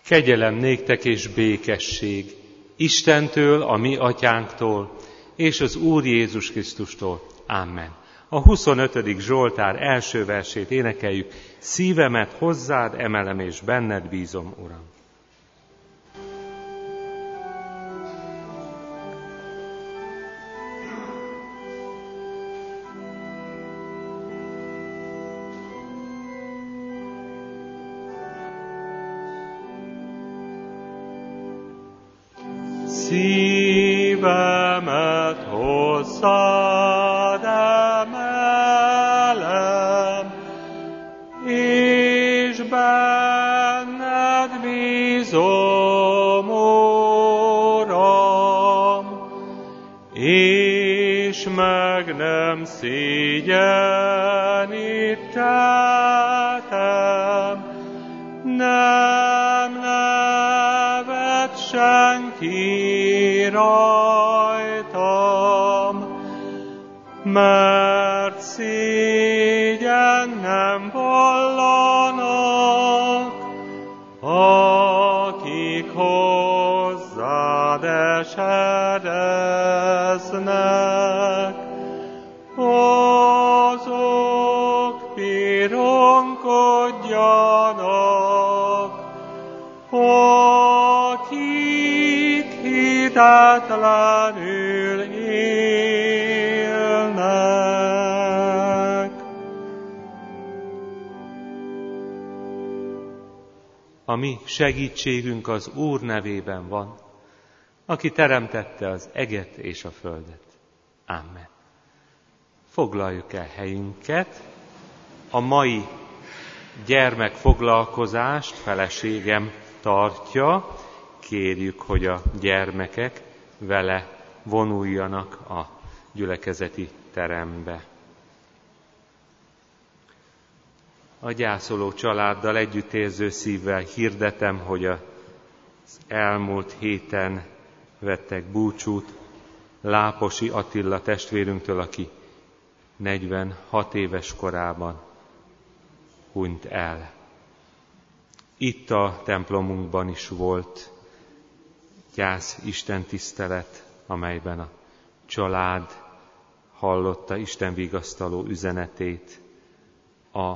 Kegyelem néktek és békesség Istentől, a mi atyánktól, és az Úr Jézus Krisztustól. Amen. A 25. Zsoltár első versét énekeljük. Szívemet hozzád emelem, és benned bízom, Uram. Szívemet hozzád emelem, és benned bízom, Uram, és meg nem szégyenítettem, nem nevet senki rajtam, mert szégyen nem vallanak, akik hozzád esedeznek, azok pironkodjanak, akik hitetlenül élnek. A mi segítségünk az Úr nevében van, aki teremtette az eget és a földet. Amen. Foglaljuk el helyünket. A mai gyermekfoglalkozást feleségem tartja. Kérjük, hogy a gyermekek vele vonuljanak a gyülekezeti terembe. A gyászoló családdal együttérző szívvel hirdetem, hogy az elmúlt héten vettek búcsút Láposi Attila testvérünktől, aki 46 éves korában hunyt el. Itt a templomunkban is volt gyász istentisztelet, amelyben a család hallotta Isten vigasztaló üzenetét a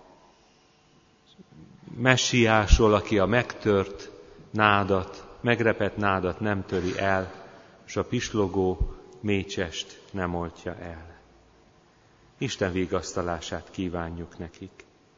messiásról, aki a megtört nádat, megrepett nádat nem töri el, és a pislogó mécsest nem oltja el. Isten vigasztalását kívánjuk nekik.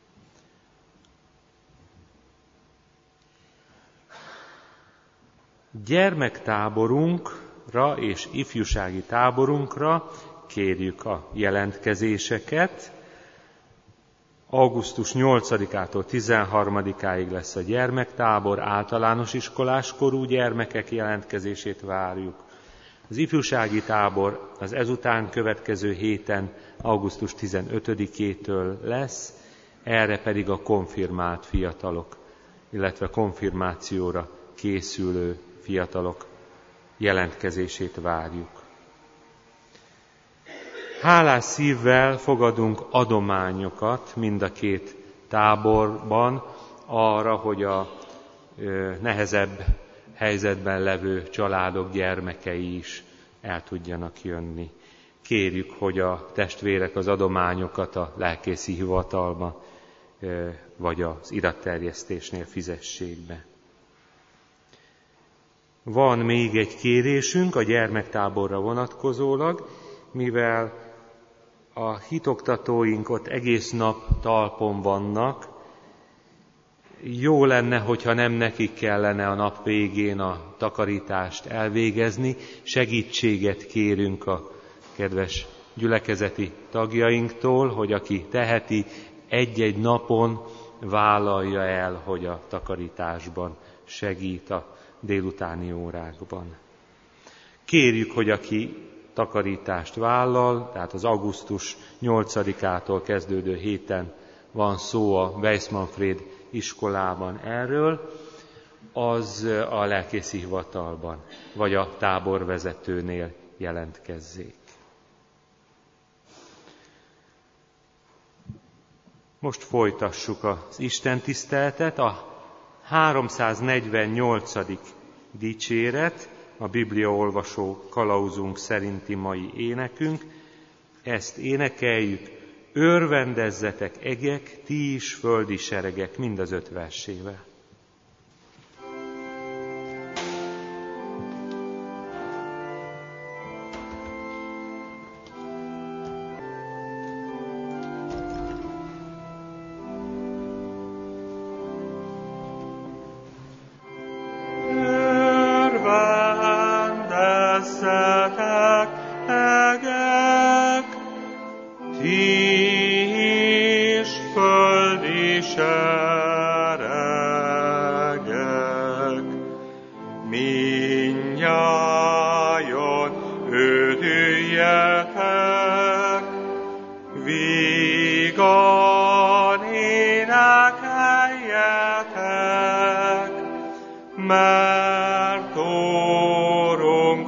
Gyermektáborunkra és ifjúsági táborunkra kérjük a jelentkezéseket. Augusztus 8-ától 13-áig lesz a gyermektábor, általános iskoláskorú gyermekek jelentkezését várjuk. Az ifjúsági tábor az ezután következő héten, augusztus 15-től lesz, erre pedig a konfirmált fiatalok, illetve konfirmációra készülő fiatalok jelentkezését várjuk. Hálás szívvel fogadunk adományokat mind a két táborban arra, hogy a nehezebb helyzetben levő családok gyermekei is el tudjanak jönni. Kérjük, hogy a testvérek az adományokat a lelkészi hivatalban vagy az iratterjesztésnél fizessék be. Van még egy kérésünk a gyermektáborra vonatkozólag, mivel a hitoktatóink ott egész nap talpon vannak, jó lenne, hogyha nem nekik kellene a nap végén a takarítást elvégezni, segítséget kérünk a kedves gyülekezeti tagjainktól, hogy aki teheti, egy-egy napon vállalja el, hogy a takarításban segít a délutáni órákban. Kérjük, hogy aki takarítást vállal, tehát az augusztus 8-ától kezdődő héten van szó a Weiss-Manfréd iskolában erről, az a lelkészi hivatalban, vagy a táborvezetőnél jelentkezzék. Most folytassuk az istentiszteletet. A 348. dicséret, a bibliaolvasó kalauzunk szerinti mai énekünk. Ezt énekeljük: örvendezzetek egek, ti is földi seregek, mind az 5 versével. Mert Úrunk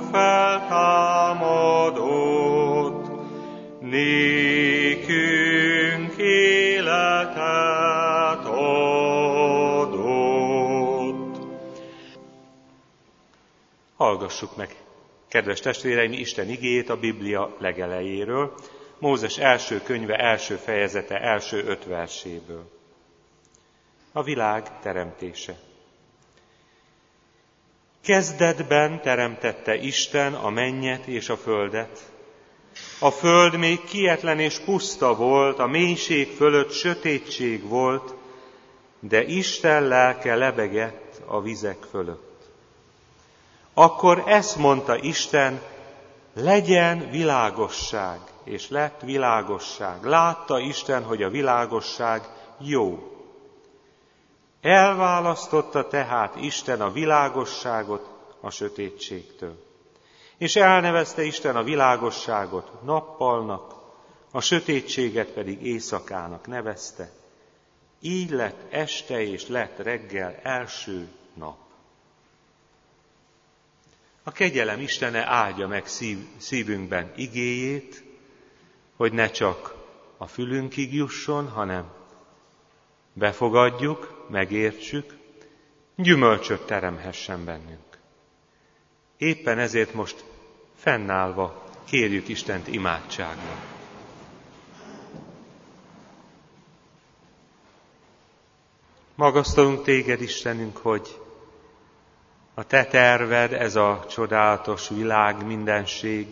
feltámadott, nékünk életet adott. Hallgassuk meg, kedves testvéreim, Isten igéjét a Biblia legelejéről, Mózes első könyve első fejezete első 5 verséből. A világ teremtése. Kezdetben teremtette Isten a mennyet és a földet. A föld még kietlen és puszta volt, a mélység fölött sötétség volt, de Isten lelke lebegett a vizek fölött. Akkor ezt mondta Isten: legyen világosság, és lett világosság. Látta Isten, hogy a világosság jó. Elválasztotta tehát Isten a világosságot a sötétségtől. És elnevezte Isten a világosságot nappalnak, a sötétséget pedig éjszakának nevezte. Így lett este és lett reggel első nap. A kegyelem Istene áldja meg szívünkben igéjét, hogy ne csak a fülünkig jusson, hanem befogadjuk, megértsük, gyümölcsöt teremhessen bennünk. Éppen ezért most fennállva kérjük Istent imádságban. Magasztalunk téged, Istenünk, hogy a te terved, ez a csodálatos világ, mindenség.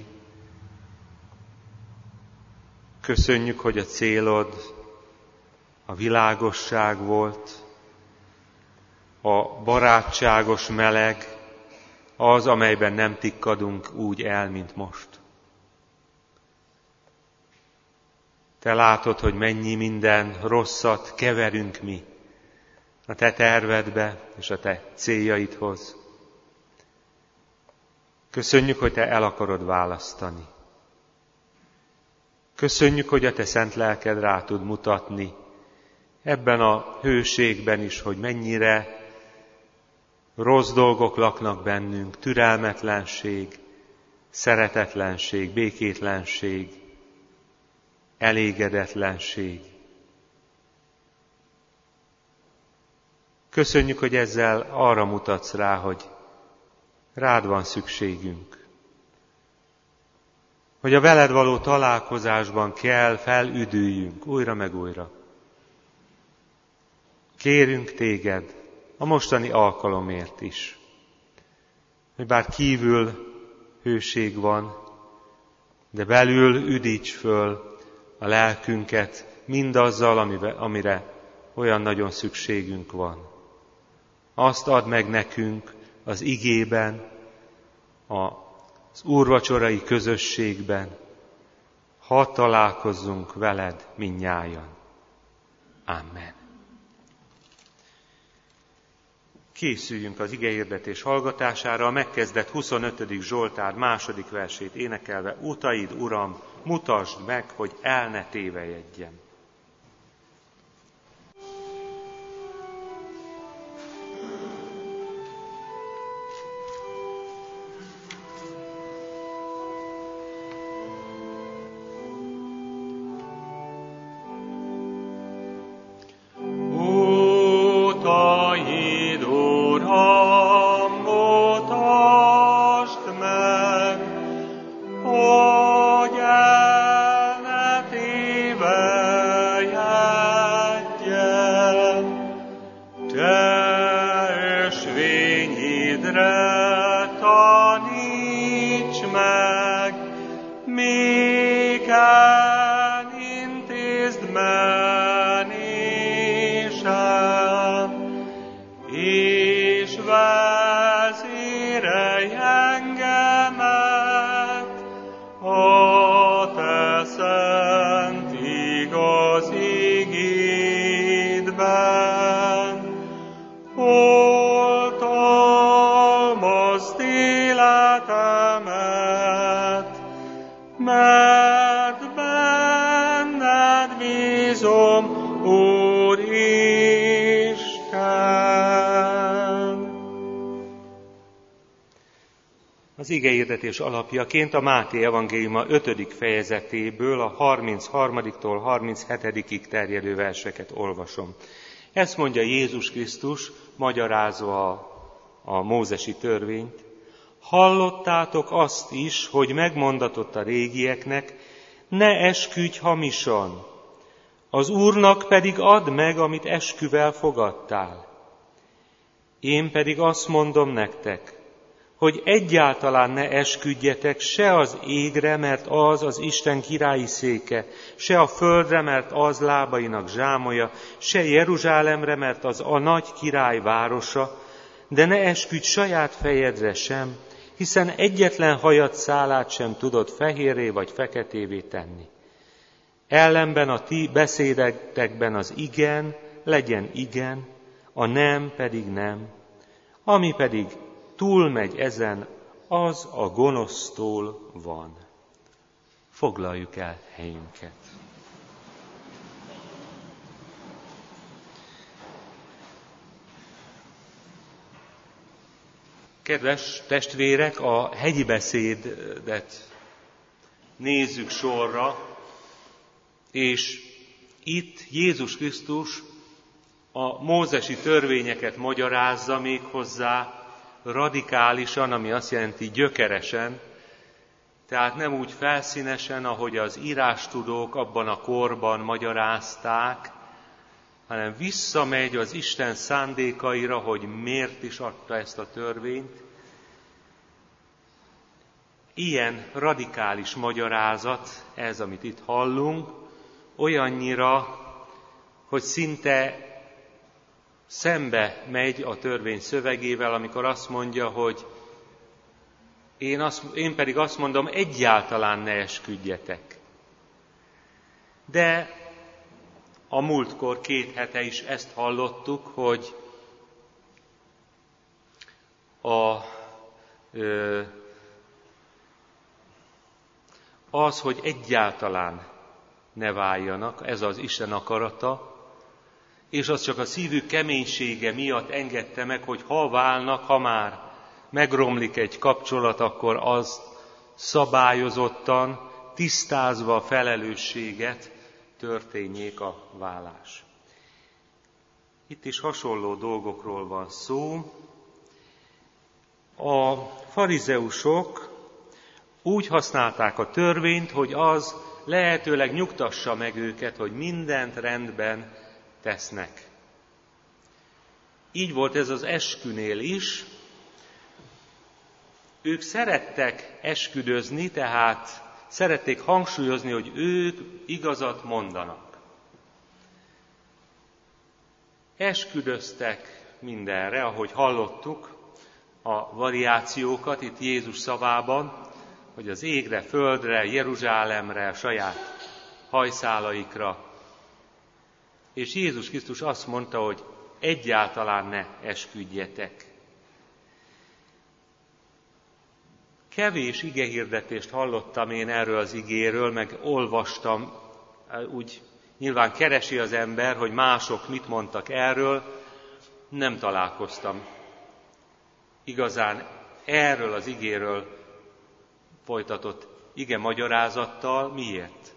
Köszönjük, hogy a célod a világosság volt, a barátságos meleg, az, amelyben nem tikkadunk úgy el, mint most. Te látod, hogy mennyi minden rosszat keverünk mi a te tervedbe és a te céljaidhoz. Köszönjük, hogy te el akarod választani. Köszönjük, hogy a te szent lelked rá tud mutatni ebben a hőségben is, hogy mennyire rossz dolgok laknak bennünk, türelmetlenség, szeretetlenség, békétlenség, elégedetlenség. Köszönjük, hogy ezzel arra mutatsz rá, hogy rád van szükségünk. Hogy a veled való találkozásban kell felüdüljünk újra meg újra. Kérünk téged a mostani alkalomért is, hogy bár kívül hőség van, de belül üdíts föl a lelkünket mindazzal, amire olyan nagyon szükségünk van. Azt add meg nekünk az igében, az úrvacsorai közösségben, hadd találkozzunk veled mindnyájan. Amen. Készüljünk az igehirdetés hallgatására, a megkezdett 25. Zsoltár második versét énekelve: Utaid, Uram, mutasd meg, hogy el ne tévejedjem. Utaid, hogy el ne tévelyedjen. Te ösvényidre taníts meg, miken intézd menésem, és vezérelj engemet a te szent igaz igédben. Oltalmazd életemet, mert benned bízom, Úr Isten. Az igehirdetés alapjaként a Máté evangéliuma 5. fejezetéből a 33-tól 37-ig terjedő verseket olvasom. Ezt mondja Jézus Krisztus, magyarázva a mózesi törvényt. Hallottátok azt is, hogy megmondatott a régieknek, ne esküdj hamisan, az Úrnak pedig add meg, amit esküvel fogadtál. Én pedig azt mondom nektek, hogy egyáltalán ne esküdjetek se az égre, mert az az Isten királyi széke, se a földre, mert az lábainak zsámolja, se Jeruzsálemre, mert az a nagy király városa, de ne esküdj saját fejedre sem, hiszen egyetlen hajad szálát sem tudod fehérré vagy feketévé tenni. Ellenben a ti beszédetekben az igen legyen igen, a nem pedig nem, ami pedig túlmegy ezen, az a gonosztól van. Foglaljuk el helyünket. Kedves testvérek, a hegyi beszédet nézzük sorra, és itt Jézus Krisztus a mózesi törvényeket magyarázza méghozzá radikálisan, ami azt jelenti gyökeresen, tehát nem úgy felszínesen, ahogy az írástudók abban a korban magyarázták, hanem visszamegy az Isten szándékaira, hogy miért is adta ezt a törvényt. Ilyen radikális magyarázat ez, amit itt hallunk, olyannyira, hogy szinte szembe megy a törvény szövegével, amikor azt mondja, hogy én pedig azt mondom, egyáltalán ne esküdjetek. De a múltkor 2 hete is ezt hallottuk, hogy az, hogy egyáltalán ne váljanak, ez az Isten akarata, és az csak a szívük keménysége miatt engedte meg, hogy ha válnak, ha már megromlik egy kapcsolat, akkor az szabályozottan, tisztázva a felelősséget történjék a válás. Itt is hasonló dolgokról van szó. A farizeusok úgy használták a törvényt, hogy az lehetőleg nyugtassa meg őket, hogy mindent rendben tesznek. Így volt ez az eskünél is. Ők szerettek esküdözni, tehát szerették hangsúlyozni, hogy ők igazat mondanak. Esküdöztek mindenre, ahogy hallottuk a variációkat itt Jézus szavában, hogy az égre, földre, Jeruzsálemre, saját hajszálaikra. És Jézus Krisztus azt mondta, hogy egyáltalán ne esküdjetek. Kevés igehirdetést hallottam én erről az igéről, meg olvastam, úgy nyilván keresi az ember, hogy mások mit mondtak erről, nem találkoztam igazán erről az igéről folytatott ige magyarázattal. Miért?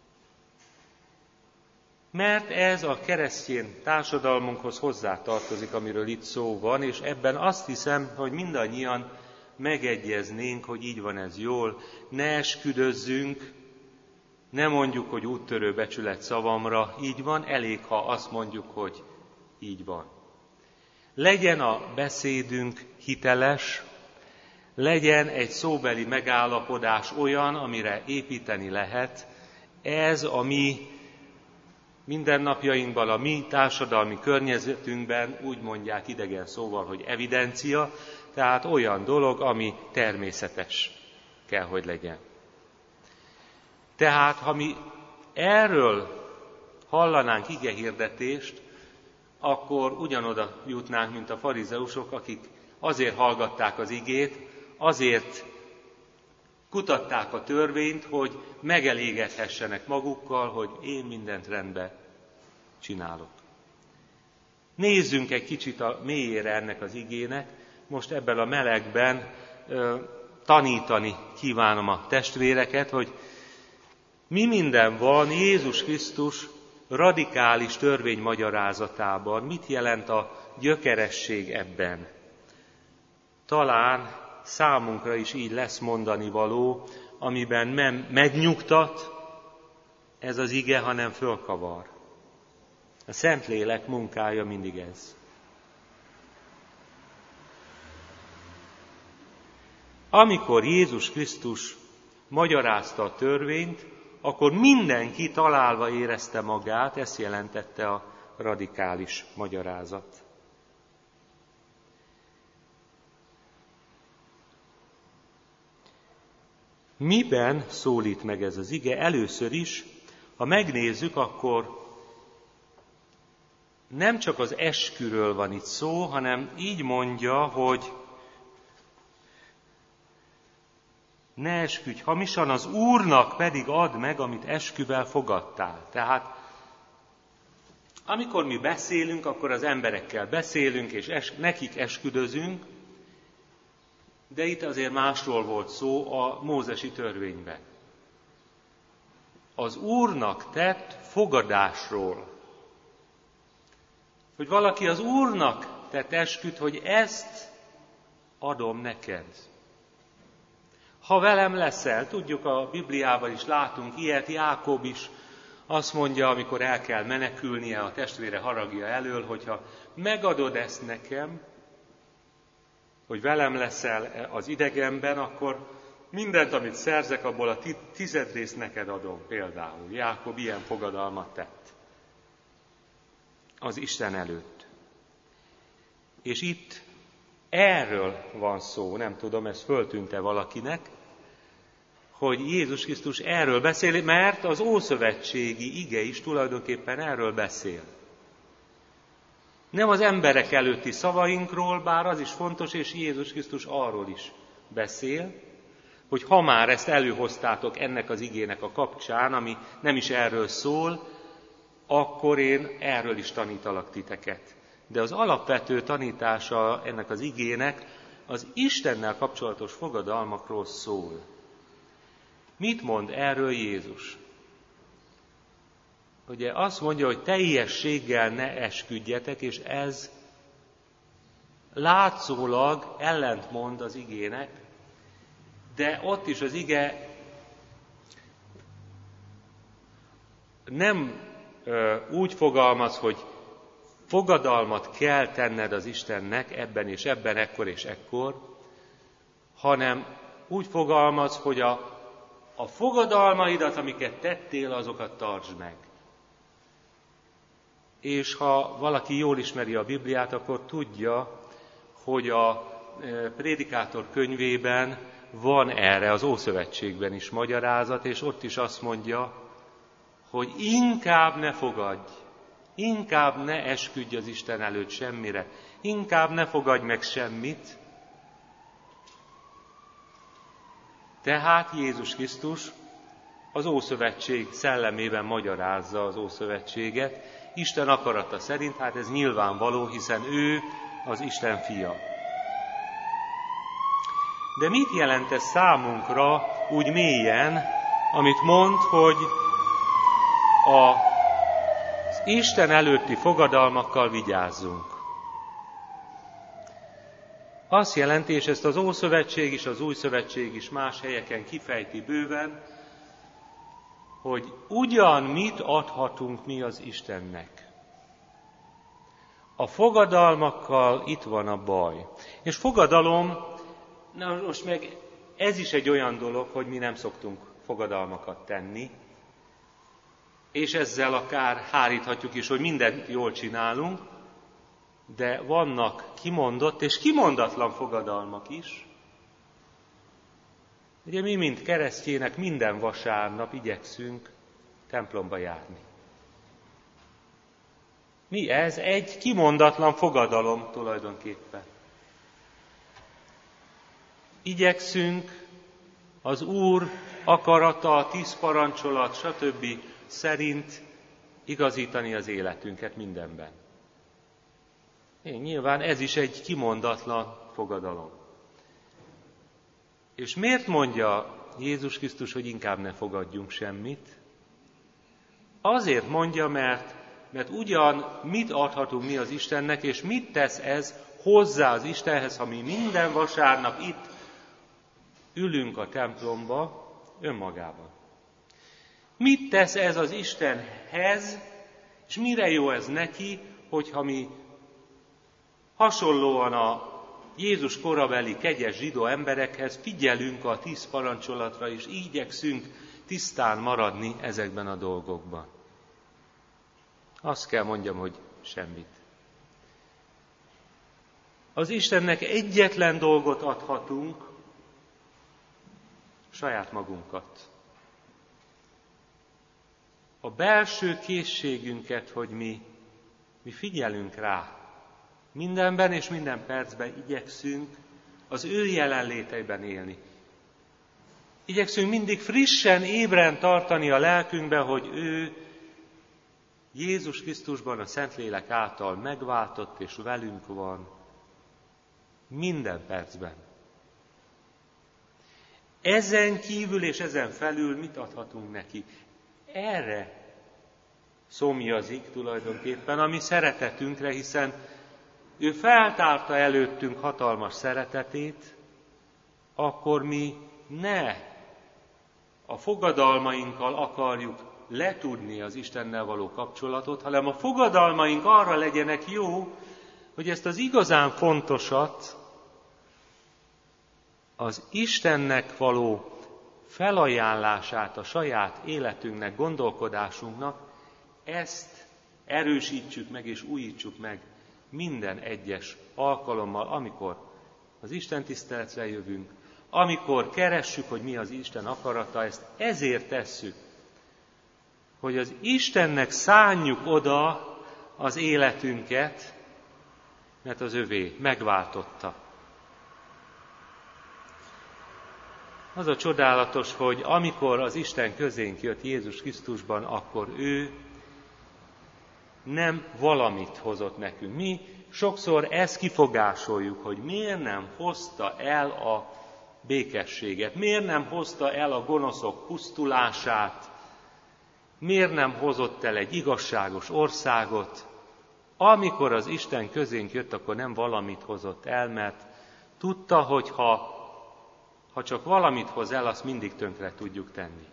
Mert ez a keresztény társadalmunkhoz hozzátartozik, amiről itt szó van, és ebben azt hiszem, hogy mindannyian megegyeznénk, hogy így van ez jól, ne esküdözzünk, ne mondjuk, hogy úttörő becsület szavamra, így van, elég, ha azt mondjuk, hogy így van. Legyen a beszédünk hiteles, legyen egy szóbeli megállapodás olyan, amire építeni lehet. Ez a mi mindennapjainkban, a mi társadalmi környezetünkben úgy mondják idegen szóval, hogy evidencia, tehát olyan dolog, ami természetes kell, hogy legyen. Tehát, ha mi erről hallanánk igehirdetést, akkor ugyanoda jutnánk, mint a farizeusok, akik azért hallgatták az igét, azért kutatták a törvényt, hogy megelégedhessenek magukkal, hogy én mindent rendben csinálok. Nézzünk egy kicsit a mélyére ennek az igének. Most ebben a melegben tanítani kívánom a testvéreket, hogy mi minden van Jézus Krisztus radikális törvénymagyarázatában. Mit jelent a gyökeresség ebben? Talán számunkra is így lesz mondani való, amiben nem megnyugtat ez az ige, hanem fölkavar. A Szentlélek munkája mindig ez. Amikor Jézus Krisztus magyarázta a törvényt, akkor mindenki találva érezte magát, ezt jelentette a radikális magyarázat. Miben szólít meg ez az ige? Először is, ha megnézzük, akkor nem csak az esküről van itt szó, hanem így mondja, hogy ne esküdj hamisan, az Úrnak pedig add meg, amit esküvel fogadtál. Tehát amikor mi beszélünk, akkor az emberekkel beszélünk, és nekik esküdözünk, de itt azért másról volt szó a mózesi törvényben. Az Úrnak tett fogadásról. Hogy valaki az Úrnak tett esküt, hogy ezt adom neked. Ha velem leszel, tudjuk, a Bibliában is látunk ilyet, Jákob is azt mondja, amikor el kell menekülnie a testvére haragja elől, hogyha megadod ezt nekem, hogy velem leszel az idegenben, akkor mindent, amit szerzek, abból a 10 részt neked adom például. Jákob ilyen fogadalmat tett az Isten előtt. És itt erről van szó, nem tudom, ez föltűnt-e valakinek, hogy Jézus Krisztus erről beszél, mert az ószövetségi ige is tulajdonképpen erről beszél. Nem az emberek előtti szavainkról, bár az is fontos, és Jézus Krisztus arról is beszél, hogy ha már ezt előhoztátok ennek az igének a kapcsán, ami nem is erről szól, akkor én erről is tanítalak titeket. De az alapvető tanítása ennek az igének az Istennel kapcsolatos fogadalmakról szól. Mit mond erről Jézus? Ugye azt mondja, hogy teljességgel ne esküdjetek, és ez látszólag ellentmond az igének, de ott is az ige nem úgy fogalmaz, hogy fogadalmat kell tenned az Istennek ebben és ebben, ekkor és ekkor, hanem úgy fogalmaz, hogy a fogadalmaidat, amiket tettél, azokat tartsd meg. És ha valaki jól ismeri a Bibliát, akkor tudja, hogy a Prédikátor könyvében van erre az Ószövetségben is magyarázat, és ott is azt mondja, hogy inkább ne fogadj, inkább ne esküdj az Isten előtt semmire, inkább ne fogadj meg semmit. Tehát Jézus Krisztus az Ószövetség szellemében magyarázza az Ószövetséget, Isten akarata szerint, hát ez nyilvánvaló, hiszen ő az Isten fia. De mit jelent ez számunkra úgy mélyen, amit mond, hogy az Isten előtti fogadalmakkal vigyázzunk? azt jelenti, és ezt az Ószövetség is, az Új Szövetség is más helyeken kifejti bőven, hogy ugyan mit adhatunk mi az Istennek. A fogadalmakkal itt van a baj. És fogadalom, na most meg ez is egy olyan dolog, hogy mi nem szoktunk fogadalmakat tenni, és ezzel akár háríthatjuk is, hogy mindent jól csinálunk, de vannak kimondott és kimondatlan fogadalmak is. Ugye mi, mint keresztjének minden vasárnap igyekszünk templomba járni. Mi ez? Egy kimondatlan fogadalom tulajdonképpen. Igyekszünk az Úr akarata, a 10 parancsolat, stb. Szerint igazítani az életünket mindenben. Nyilván ez is egy kimondatlan fogadalom. És miért mondja Jézus Krisztus, hogy inkább ne fogadjunk semmit? Azért mondja, mert ugyan mit adhatunk mi az Istennek, és mit tesz ez hozzá az Istenhez, ha mi minden vasárnap itt ülünk a templomba önmagában. Mit tesz ez az Istenhez, és mire jó ez neki, hogyha mi hasonlóan a Jézus korabeli kegyes zsidó emberekhez figyelünk a 10 parancsolatra, és igyekszünk tisztán maradni ezekben a dolgokban. Azt kell mondjam, hogy semmit. Az Istennek egyetlen dolgot adhatunk, saját magunkat. A belső készségünket, hogy mi figyelünk rá. Mindenben és minden percben igyekszünk az ő jelenléteiben élni. Igyekszünk mindig frissen, ébren tartani a lelkünkben, hogy ő Jézus Krisztusban a Szentlélek által megváltott és velünk van minden percben. Ezen kívül és ezen felül mit adhatunk neki? Erre szomjazik tulajdonképpen a mi szeretetünkre, hiszen ő feltárta előttünk hatalmas szeretetét, akkor mi ne a fogadalmainkkal akarjuk letudni az Istennel való kapcsolatot, hanem a fogadalmaink arra legyenek jó, hogy ezt az igazán fontosat, az Istennek való felajánlását a saját életünknek, gondolkodásunknak, ezt erősítsük meg és újítsuk meg minden egyes alkalommal, amikor az Isten tiszteletre jövünk, amikor keressük, hogy mi az Isten akarata, ezt ezért tesszük, hogy az Istennek szánjuk oda az életünket, mert az övé megváltotta. Az a csodálatos, hogy amikor az Isten közénk jött Jézus Krisztusban, akkor ő nem valamit hozott nekünk. Mi sokszor ezt kifogásoljuk, hogy miért nem hozta el a békességet, miért nem hozta el a gonoszok pusztulását, miért nem hozott el egy igazságos országot. Amikor az Isten közénk jött, akkor nem valamit hozott el, mert tudta, hogy ha csak valamit hoz el, azt mindig tönkre tudjuk tenni.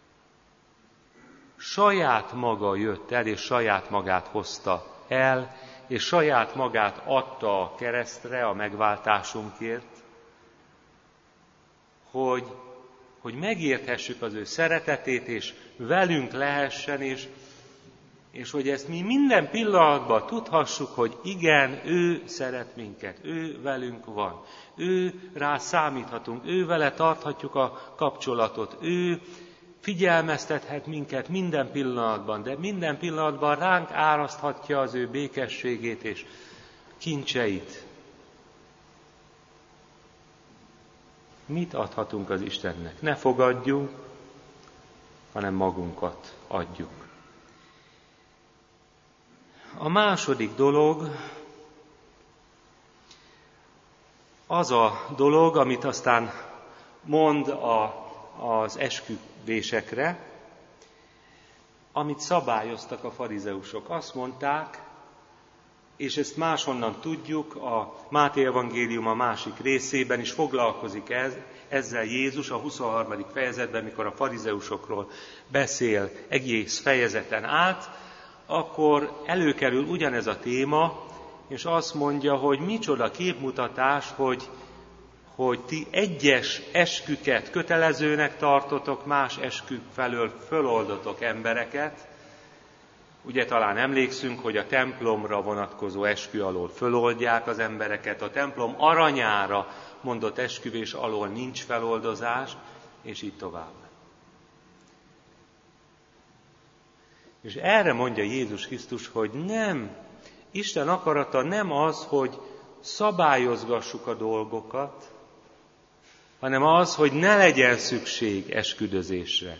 Saját maga jött el, és saját magát hozta el, és saját magát adta a keresztre a megváltásunkért, hogy megérthessük az ő szeretetét, és velünk lehessen, és hogy ezt mi minden pillanatban tudhassuk, hogy igen, ő szeret minket, ő velünk van, ő rá számíthatunk, ő vele tarthatjuk a kapcsolatot, ő figyelmeztethet minket minden pillanatban, de minden pillanatban ránk áraszthatja az ő békességét és kincseit. Mit adhatunk az Istennek? Ne fogadjunk, hanem magunkat adjuk. A második dolog az a dolog, amit aztán mond az esküvésekre, amit szabályoztak a farizeusok. Azt mondták, és ezt máshonnan tudjuk, a Máté evangélium a másik részében is foglalkozik ezzel Jézus a 23. fejezetben, mikor a farizeusokról beszél egész fejezeten át, akkor előkerül ugyanez a téma, és azt mondja, hogy micsoda képmutatás, hogy ti egyes esküket kötelezőnek tartotok, más eskük felől föloldotok embereket. Ugye talán emlékszünk, hogy a templomra vonatkozó eskü alól föloldják az embereket, a templom aranyára mondott esküvés alól nincs feloldozás, és így tovább. És erre mondja Jézus Krisztus, hogy nem, Isten akarata nem az, hogy szabályozgassuk a dolgokat, hanem az, hogy ne legyen szükség esküdözésre.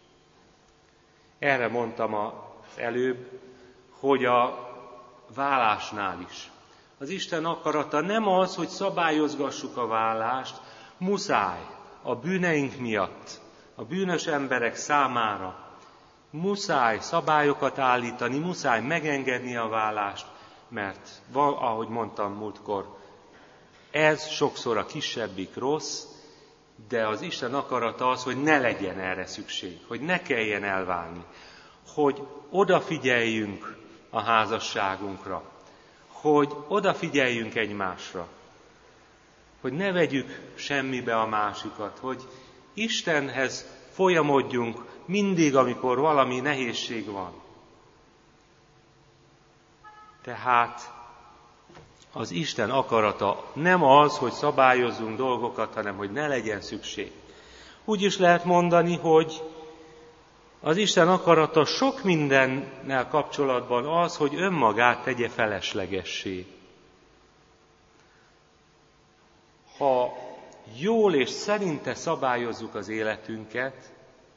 Erre mondtam az előbb, hogy a válásnál is. Az Isten akarata nem az, hogy szabályozgassuk a válást, muszáj a bűneink miatt, a bűnös emberek számára, muszáj szabályokat állítani, muszáj megengedni a válást, mert ahogy mondtam múltkor, ez sokszor a kisebbik rossz, de az Isten akarata az, hogy ne legyen erre szükség, hogy ne kelljen elválni, hogy odafigyeljünk a házasságunkra, hogy odafigyeljünk egymásra, hogy ne vegyük semmibe a másikat, hogy Istenhez folyamodjunk mindig, amikor valami nehézség van. Tehát az Isten akarata nem az, hogy szabályozzunk dolgokat, hanem hogy ne legyen szükség. Úgy is lehet mondani, hogy az Isten akarata sok mindennel kapcsolatban az, hogy önmagát tegye feleslegessé. Ha jól és szerinte szabályozzuk az életünket,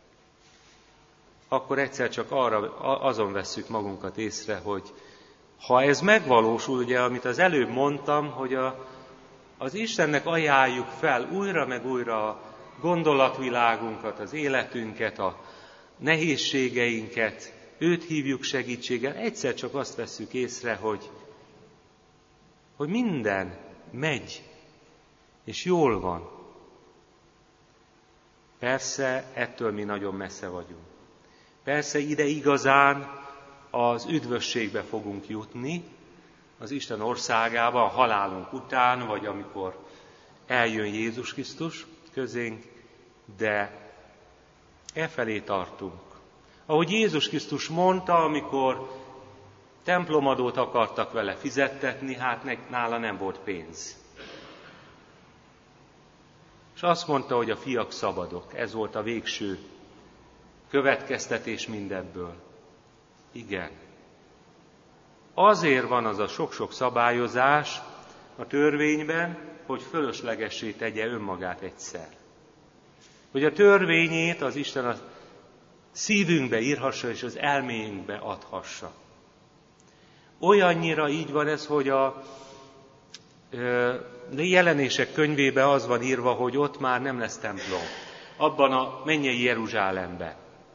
akkor egyszer csak azon vesszük magunkat észre, hogy ha ez megvalósul, ugye, amit az előbb mondtam, hogy az Istennek ajánljuk fel újra meg újra a gondolatvilágunkat, az életünket, a nehézségeinket, őt hívjuk segítséggel, egyszer csak azt vesszük észre, hogy minden megy, és jól van. Persze, ettől mi nagyon messze vagyunk. Persze ide igazán az üdvösségbe fogunk jutni, az Isten országába, a halálunk után, vagy amikor eljön Jézus Krisztus közénk, de efelé tartunk. Ahogy Jézus Krisztus mondta, amikor templomadót akartak vele fizettetni, hát nála nem volt pénz. És azt mondta, hogy a fiak szabadok. Ez volt a végső következtetés mindebből. Igen. Azért van az a sok-sok szabályozás a törvényben, hogy fölöslegessé tegye önmagát egyszer. Hogy a törvényét az Isten a szívünkbe írhassa, és az elménkbe adhassa. Olyannyira így van ez, hogy a Jelenések könyvében az van írva, hogy ott már nem lesz templom. Abban a mennyei Jeruzsálemben.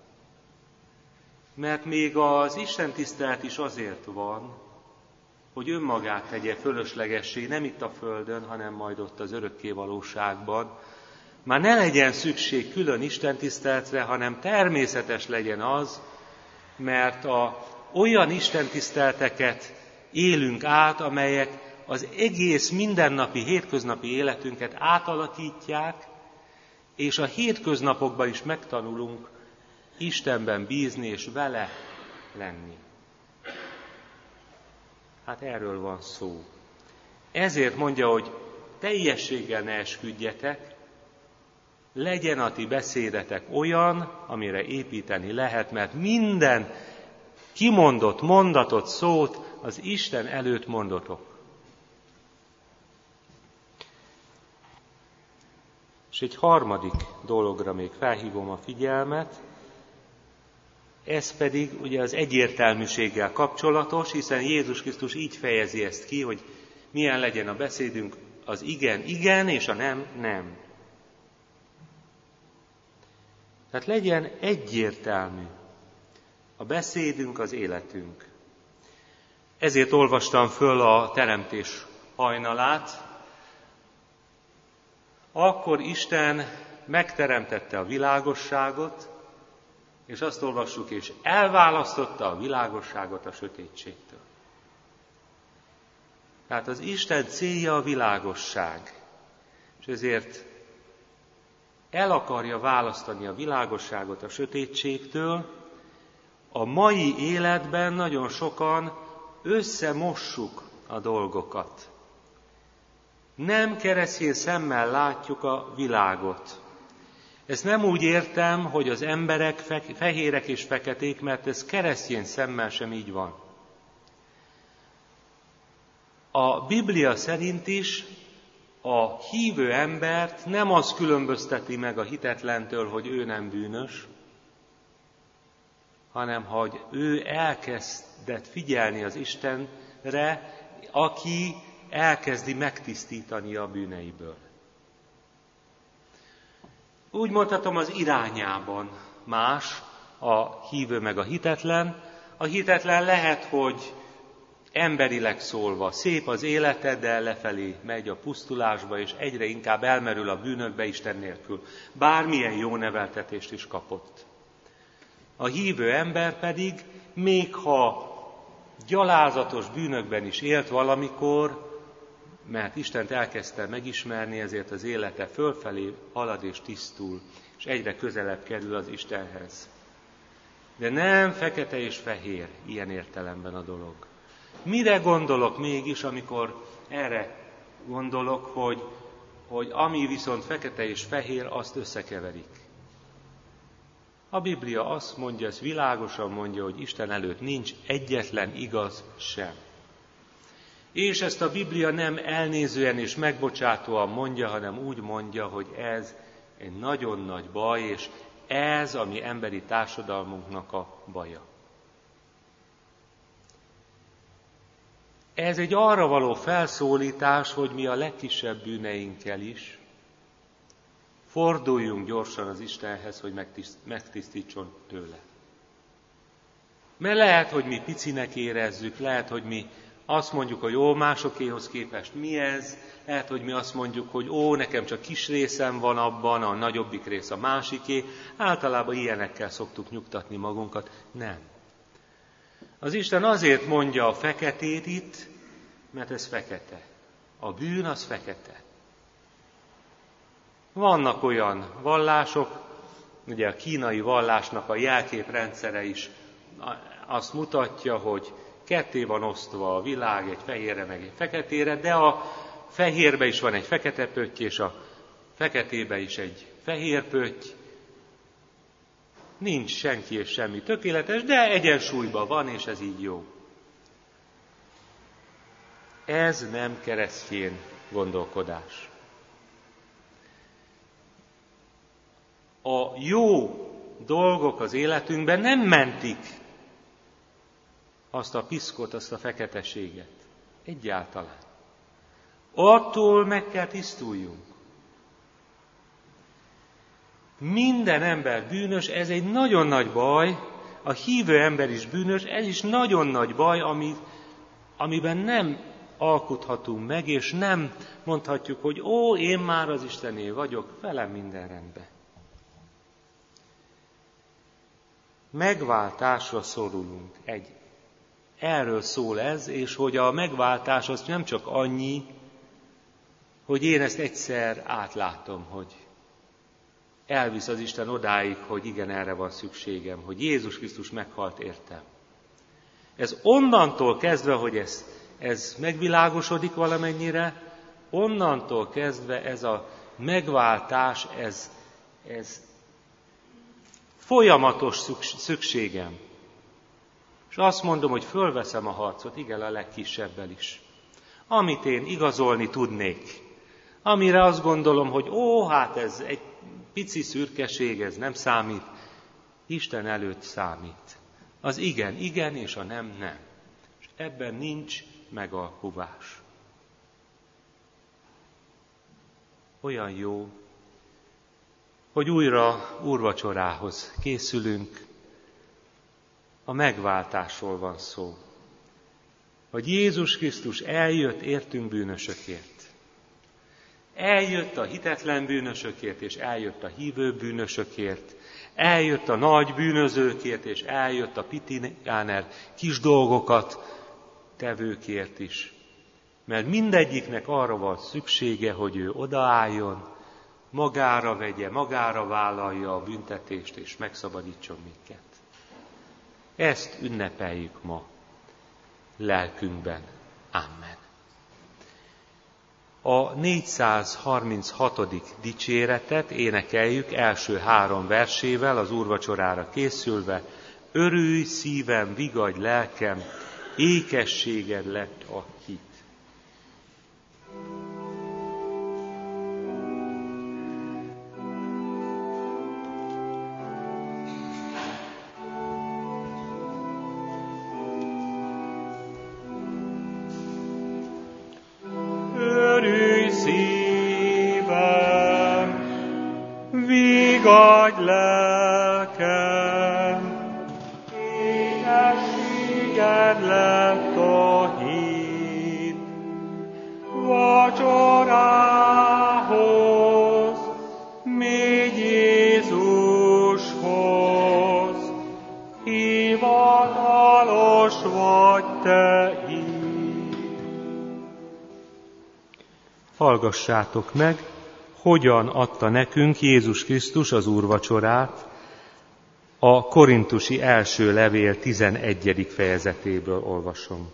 Mert még az istentisztelet is azért van, hogy önmagát tegye fölöslegessé, nem itt a földön, hanem majd ott az örökké valóságban. Már ne legyen szükség külön istentiszteletre, hanem természetes legyen az, mert olyan istentiszteleteket élünk át, amelyek az egész mindennapi, hétköznapi életünket átalakítják, és a hétköznapokban is megtanulunk Istenben bízni és vele lenni. Hát erről van szó. Ezért mondja, hogy teljességgel ne esküdjetek, legyen a ti beszédetek olyan, amire építeni lehet, mert minden kimondott mondatot, szót az Isten előtt mondotok. És egy harmadik dologra még felhívom a figyelmet, ez pedig ugye az egyértelműséggel kapcsolatos, hiszen Jézus Krisztus így fejezi ezt ki, hogy milyen legyen a beszédünk, az igen, igen, és a nem, nem. Tehát legyen egyértelmű a beszédünk, az életünk. Ezért olvastam föl a teremtés hajnalát. Akkor Isten megteremtette a világosságot, és azt olvassuk, és elválasztotta a világosságot a sötétségtől. Tehát az Isten célja a világosság, és ezért el akarja választani a világosságot a sötétségtől. A mai életben nagyon sokan összemossuk a dolgokat. Nem keresztény szemmel látjuk a világot. Ezt nem úgy értem, hogy az emberek fehérek és feketék, mert ez keresztény szemmel sem így van. A Biblia szerint is a hívő embert nem az különbözteti meg a hitetlentől, hogy ő nem bűnös, hanem hogy ő elkezdett figyelni az Istenre, aki elkezdi megtisztítani a bűneiből. Úgy mondhatom, az irányában más a hívő meg a hitetlen. A hitetlen lehet, hogy emberileg szólva szép az élete, de lefelé megy a pusztulásba, és egyre inkább elmerül a bűnökbe Isten nélkül. Bármilyen jó neveltetést is kapott. A hívő ember pedig, még ha gyalázatos bűnökben is élt valamikor, mert Istent elkezdte megismerni, ezért az élete fölfelé halad és tisztul, és egyre közelebb kerül az Istenhez. De nem fekete és fehér ilyen értelemben a dolog. Mire gondolok mégis, amikor erre gondolok, hogy ami viszont fekete és fehér, azt összekeverik? A Biblia azt mondja, ezt világosan mondja, hogy Isten előtt nincs egyetlen igaz sem. És ezt a Biblia nem elnézően és megbocsátóan mondja, hanem úgy mondja, hogy ez egy nagyon nagy baj, és ez a mi emberi társadalmunknak a baja. Ez egy arra való felszólítás, hogy mi a legkisebb bűneinkkel is forduljunk gyorsan az Istenhez, hogy megtisztítson tőle. Mert lehet, hogy mi picinek érezzük, lehet, hogy mi azt mondjuk, hogy ó, másokéhoz képest mi ez, lehet, hogy mi azt mondjuk, hogy ó, nekem csak kis részem van abban, a nagyobbik rész a másiké. Általában ilyenekkel szoktuk nyugtatni magunkat. Nem. Az Isten azért mondja a feketét itt, mert ez fekete. A bűn az fekete. Vannak olyan vallások, ugye a kínai vallásnak a jelképrendszere is azt mutatja, hogy ketté van osztva a világ, egy fehérre meg egy feketére, de a fehérbe is van egy fekete pötty, és a feketébe is egy fehér pötty. Nincs senki és semmi tökéletes, de egyensúlyban van, és ez így jó. Ez nem keresztény gondolkodás. A jó dolgok az életünkben nem mentik azt a piszkot, azt a feketeséget. Egyáltalán. Attól meg kell tisztuljunk. Minden ember bűnös, ez egy nagyon nagy baj, a hívő ember is bűnös, ez is nagyon nagy baj, amiben nem alkuthatunk meg, és nem mondhatjuk, hogy ó, én már az Istené vagyok, velem minden rendben. Megváltásra szorulunk. Erről szól ez, és hogy a megváltás az nem csak annyi, hogy én ezt egyszer átlátom, hogy elvisz az Isten odáig, hogy igen, erre van szükségem, hogy Jézus Krisztus meghalt értem. Ez onnantól kezdve, hogy ez megvilágosodik valamennyire, onnantól kezdve ez a megváltás, ez folyamatos szükségem. És azt mondom, hogy fölveszem a harcot, igen, a legkisebbel is. Amit én igazolni tudnék, amire azt gondolom, hogy hát ez egy pici szürkeség, ez nem számít, Isten előtt számít. Az igen, igen, és a nem, nem. És ebben nincs megalkuvás. Olyan jó, hogy újra úrvacsorához készülünk, a megváltásról van szó. hogy Jézus Krisztus eljött értünk bűnösökért. Eljött a hitetlen bűnösökért, és eljött a hívő bűnösökért. Eljött a nagy bűnözőkért, és eljött a pitiáner kis dolgokat tevőkért is. Mert mindegyiknek arra van szüksége, hogy ő odaálljon, magára vegye, magára vállalja a büntetést, és megszabadítson minket. Ezt ünnepeljük ma lelkünkben. Amen. A 436. dicséretet énekeljük első 3 versével, az úrvacsorára készülve. Örülj szívem, vigadj lelkem, ékességed lett a hit. Vigadj lelkem, ékességed lett a hit. Vacsorához, mégy Jézushoz, hivatalos vagy te így. Hallgassátok meg, hogyan adta nekünk Jézus Krisztus az úrvacsorát, a korintusi első levél 11. fejezetéből olvasom.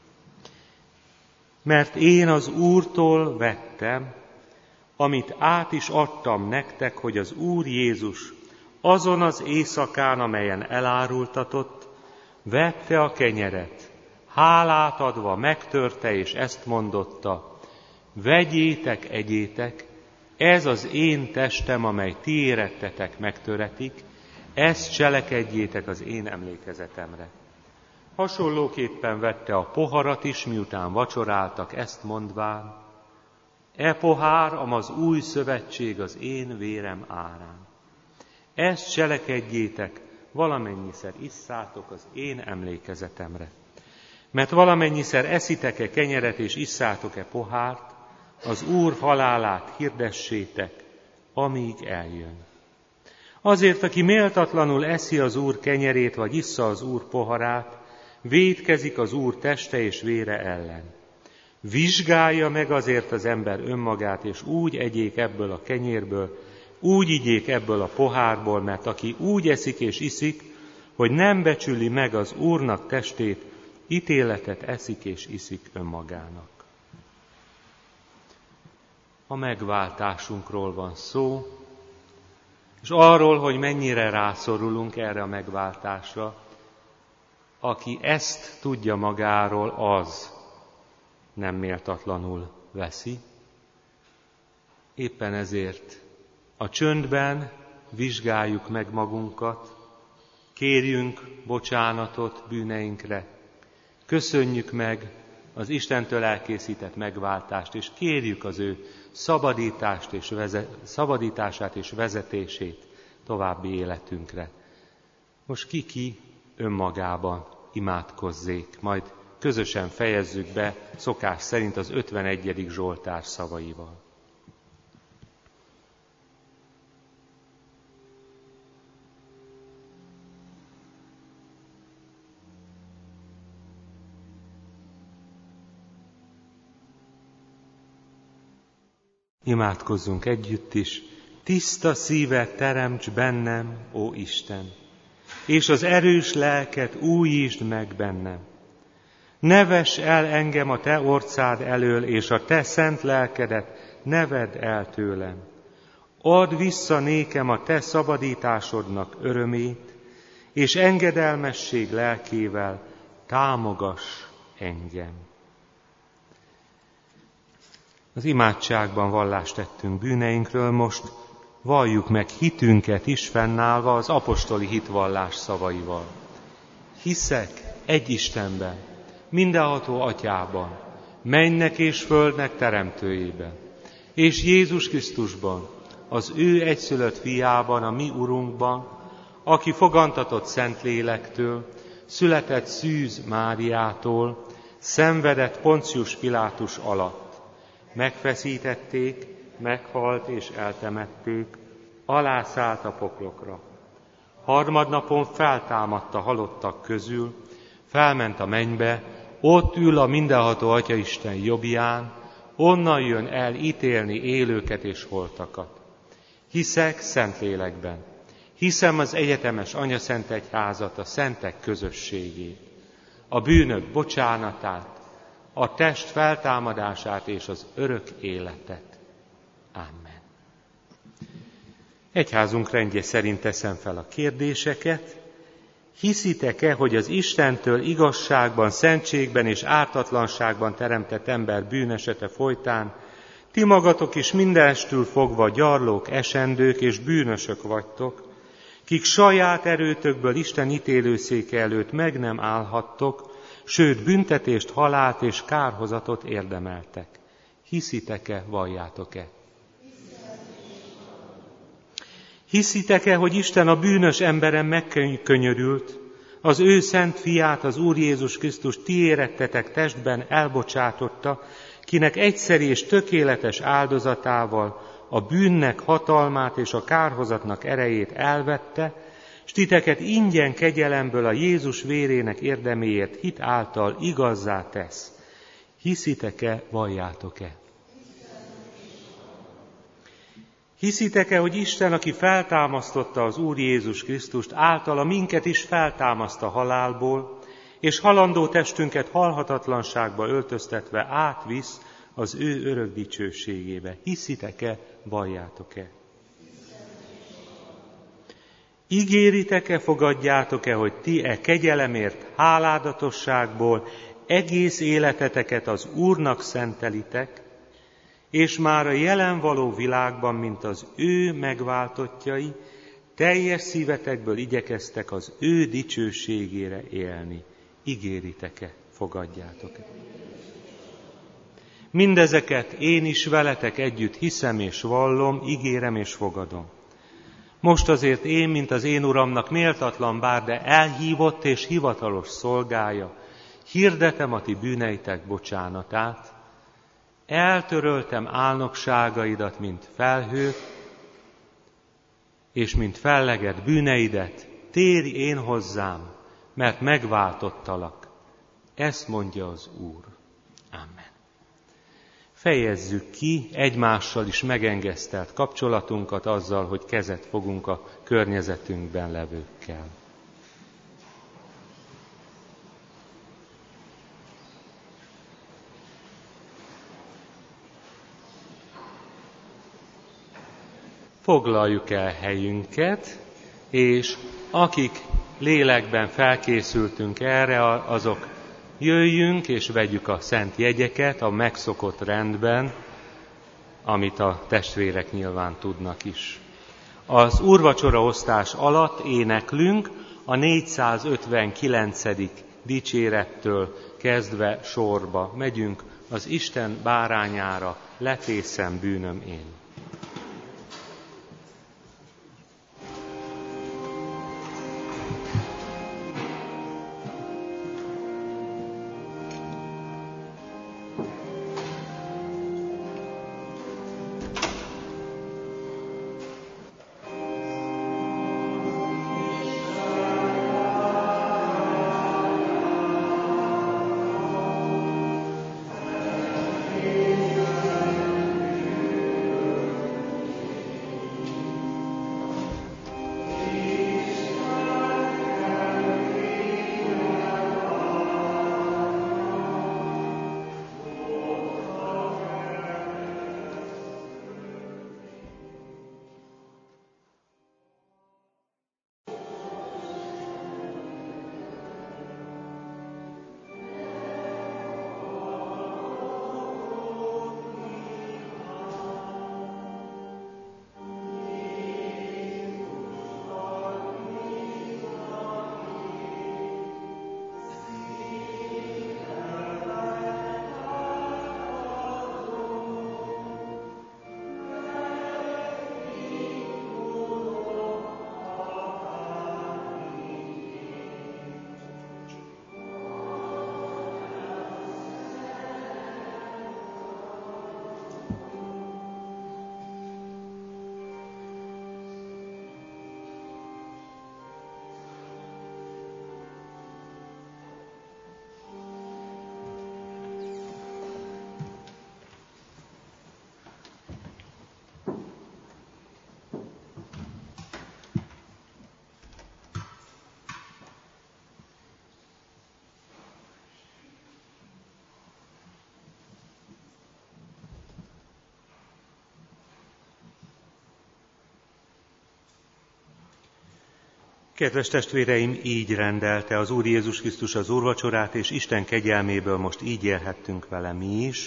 Mert én az Úrtól vettem, amit át is adtam nektek, hogy az Úr Jézus azon az éjszakán, amelyen elárultatott, vette a kenyeret, hálát adva megtörte, és ezt mondotta: vegyétek, egyétek, ez az én testem, amely ti érettetek megtöretik, ezt cselekedjétek az én emlékezetemre. Hasonlóképpen vette a poharat is, miután vacsoráltak, ezt mondván: e pohár, amaz új szövetség az én vérem árán. Ezt cselekedjétek, valamennyiszer isszátok az én emlékezetemre. Mert valamennyiszer eszitek-e kenyeret és isszátok-e pohárt, az Úr halálát hirdessétek, amíg eljön. Azért, aki méltatlanul eszi az Úr kenyerét, vagy issza az Úr poharát, vétkezik az Úr teste és vére ellen. Vizsgálja meg azért az ember önmagát, és úgy egyék ebből a kenyérből, úgy igyék ebből a pohárból, mert aki úgy eszik és iszik, hogy nem becsüli meg az Úrnak testét, ítéletet eszik és iszik önmagának. A megváltásunkról van szó, és arról, hogy mennyire rászorulunk erre a megváltásra. Aki ezt tudja magáról, az nem méltatlanul veszi. Éppen ezért a csöndben vizsgáljuk meg magunkat, kérjünk bocsánatot bűneinkre, köszönjük meg az Istentől elkészített megváltást, és kérjük az ő szabadítását és vezetését további életünkre. Most ki önmagában imádkozzék, majd közösen fejezzük be szokás szerint az 51. Zsoltár szavaival. Imádkozzunk együtt is. Tiszta szívet teremts bennem, ó Isten, és az erős lelket újítsd meg bennem. Ne vess el engem a te orcád elől, és a te szent lelkedet ne vedd el tőlem. Add vissza nékem a te szabadításodnak örömét, és engedelmesség lelkével támogass engem. Az imádságban vallást tettünk bűneinkről, most valljuk meg hitünket is fennállva az apostoli hitvallás szavaival. Hiszek egy Istenben, mindenható Atyában, mennek és földnek teremtőjében, és Jézus Krisztusban, az ő egyszülött fiában, a mi Urunkban, aki fogantatott Szentlélektől, született Szűz Máriától, Szenvedett Poncius Pilátus alatt. Megfeszítették, meghalt és eltemették, alászállt a poklokra. Harmadnapon feltámadt a halottak közül, felment a mennybe, ott ül a mindenható Atyaisten jobbján, onnan jön el ítélni élőket és holtakat. Hiszek Szentlélekben, hiszem az egyetemes Anyaszentegyházat, a szentek közösségét, a bűnök bocsánatát, a test feltámadását és az örök életet. Amen. Egyházunk rendje szerint teszem fel a kérdéseket. Hiszitek-e, hogy az Istentől igazságban, szentségben és ártatlanságban teremtett ember bűnesete folytán ti magatok is mindenestül fogva gyarlók, esendők és bűnösök vagytok, kik saját erőtökből Isten ítélőszéke előtt meg nem állhattok, sőt büntetést, halált és kárhozatot érdemeltek. Hiszitek-e, valljátok-e? Hiszitek-e, hogy Isten a bűnös emberen megkönyörült, az ő szent fiát, az Úr Jézus Krisztus ti érettetek testben elbocsátotta, kinek egyszeri és tökéletes áldozatával a bűnnek hatalmát és a kárhozatnak erejét elvette, s titeket ingyen kegyelemből a Jézus vérének érdeméért hit által igazzá tesz. Hiszitek-e, valljátok-e? Hiszitek-e, hogy Isten, aki feltámasztotta az Úr Jézus Krisztust, általa minket is feltámaszt a halálból, és halandó testünket halhatatlanságba öltöztetve átvisz az ő örök dicsőségébe? Hiszitek-e, valljátok-e? Ígéritek-e, fogadjátok-e, hogy ti kegyelemért háládatosságból egész életeteket az Úrnak szentelitek, és már a jelen való világban, mint az ő megváltottjai, teljes szívetekből igyekeztek az ő dicsőségére élni. Ígéritek-e, fogadjátok-e? Mindezeket én is veletek együtt hiszem és vallom, ígérem és fogadom. Most azért én, mint az én Uramnak méltatlan bár, de elhívott és hivatalos szolgája, hirdetem a ti bűneitek bocsánatát, eltöröltem álnokságaidat, mint felhő, és mint fellegett bűneidet, térj én hozzám, mert megváltottalak. Ezt mondja az Úr. Amen. Fejezzük ki egymással is megengesztelt kapcsolatunkat azzal, hogy kezet fogunk a környezetünkben levőkkel. Foglaljuk el helyünket, és akik lélekben felkészültünk erre, azok jöjjünk és vegyük a szent jegyeket a megszokott rendben, amit a testvérek nyilván tudnak is. Az úrvacsora osztás alatt éneklünk a 459. dicsérettől kezdve sorba. Megyünk az Isten bárányára, letészem bűnöm én. Kedves testvéreim, így rendelte az Úr Jézus Krisztus az úrvacsorát, és Isten kegyelméből most így élhettünk vele mi is.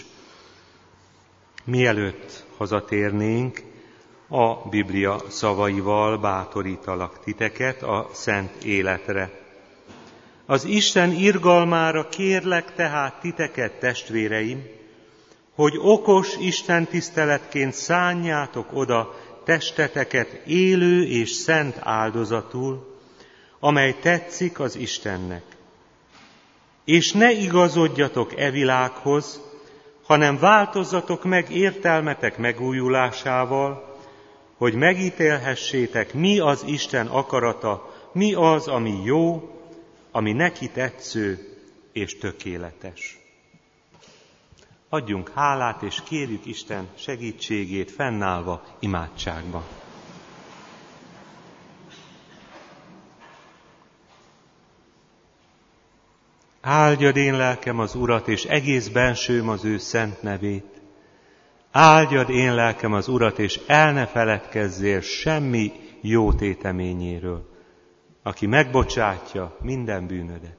Mielőtt hazatérnénk, a Biblia szavaival bátorítalak titeket a szent életre. Az Isten irgalmára kérlek tehát titeket, testvéreim, hogy okos Isten tiszteletként szánjátok oda testeteket élő és szent áldozatul, amely tetszik az Istennek. És ne igazodjatok e világhoz, hanem változzatok meg értelmetek megújulásával, hogy megítélhessétek, mi az Isten akarata, mi az, ami jó, ami neki tetsző és tökéletes. Adjunk hálát, és kérjük Isten segítségét fennállva imádságba. Áldjad én lelkem az Urat, és egész bensőm az ő szent nevét. Áldjad én lelkem az Urat, és el ne feledkezzél semmi jó téteményéről, aki megbocsátja minden bűnödet.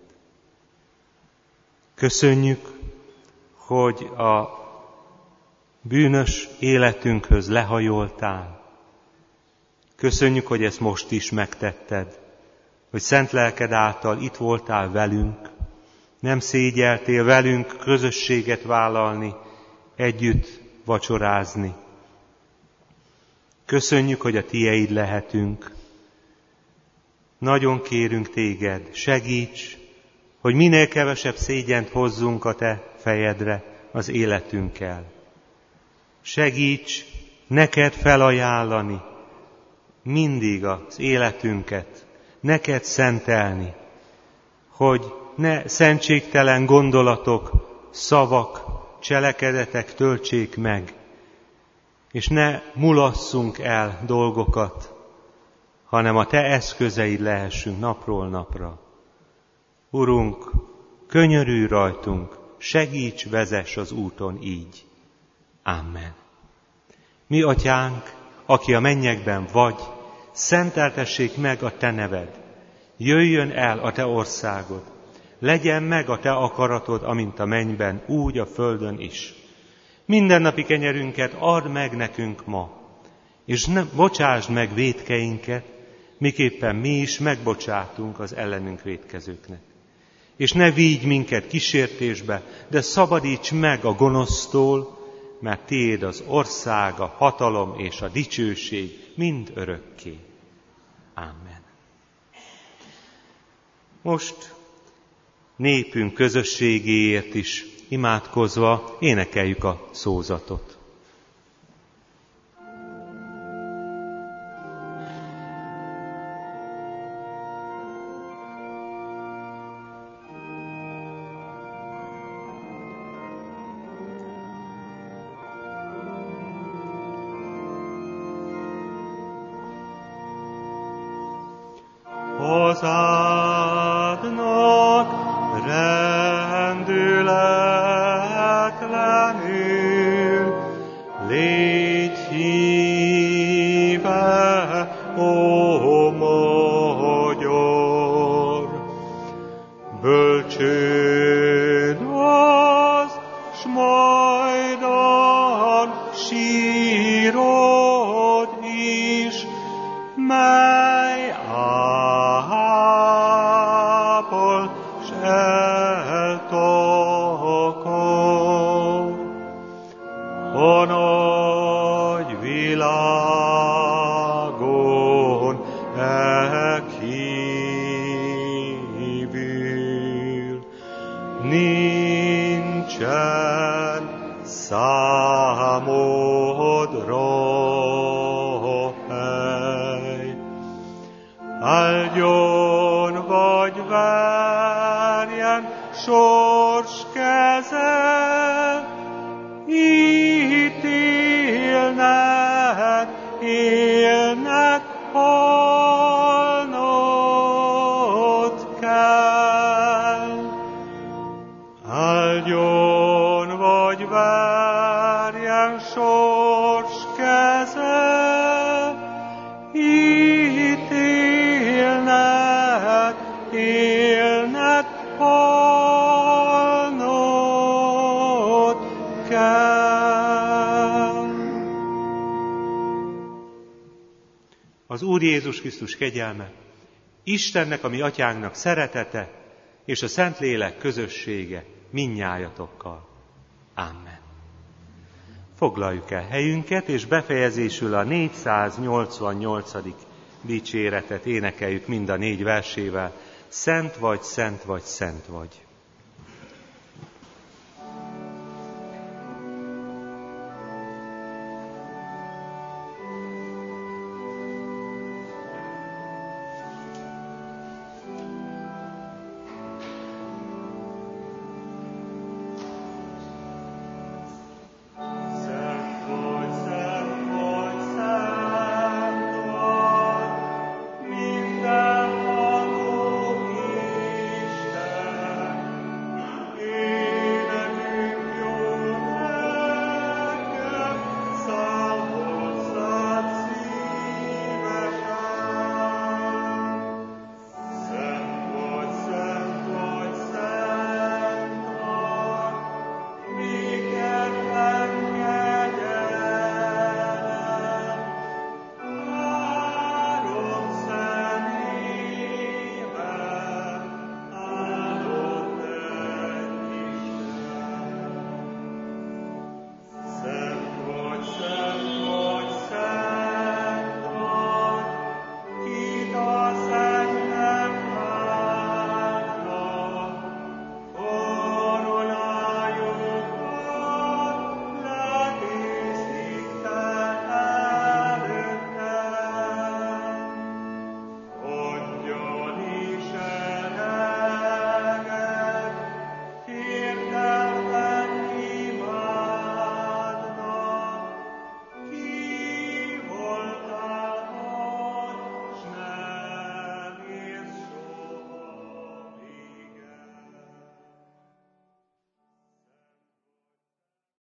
Köszönjük, hogy a bűnös életünkhöz lehajoltál. Köszönjük, hogy ezt most is megtetted, hogy szent lelked által itt voltál velünk, nem szégyeltél velünk közösséget vállalni, együtt vacsorázni. Köszönjük, hogy a tieid lehetünk. Nagyon kérünk téged, segíts, hogy minél kevesebb szégyent hozzunk a te fejedre az életünkkel. Segíts neked felajánlani mindig az életünket, neked szentelni, hogy ne szentségtelen gondolatok, szavak, cselekedetek töltsék meg, és ne mulasszunk el dolgokat, hanem a te eszközeid lehessünk napról napra. Urunk, könyörülj rajtunk, segíts, vezess az úton így. Amen. Mi atyánk, aki a mennyekben vagy, szenteltessék meg a te neved. Jöjjön el a te országod. Legyen meg a te akaratod, amint a mennyben, úgy a földön is. Mindennapi kenyerünket add meg nekünk ma, és ne bocsásd meg vétkeinket, miképpen mi is megbocsátunk az ellenünk vétkezőknek. És ne vigy minket kísértésbe, de szabadíts meg a gonosztól, mert tiéd az ország, a hatalom és a dicsőség mind örökké. Amen. Most népünk közösségéért is imádkozva énekeljük a szózatot. Hozzáadnak rendületlenül, légy híve, ó magyar, bölcsőd az, s majdan sírod is, mely ápol s eltakar. A nagy világon kívül nincsen számodra hely. Áldjon vagy verjen sors keze, ítélned, élned, halnod kell. Áldjon vagy verjen sors keze, ítélned, élnek, halnod kell. Az Úr Jézus Krisztus kegyelme, Istennek, a mi atyánknak szeretete, és a Szentlélek közössége mindnyájatokkal. Amen. Foglaljuk el helyünket, és befejezésül a 488. dicséretet énekeljük mind a 4 versével. Szent vagy, szent vagy, szent vagy.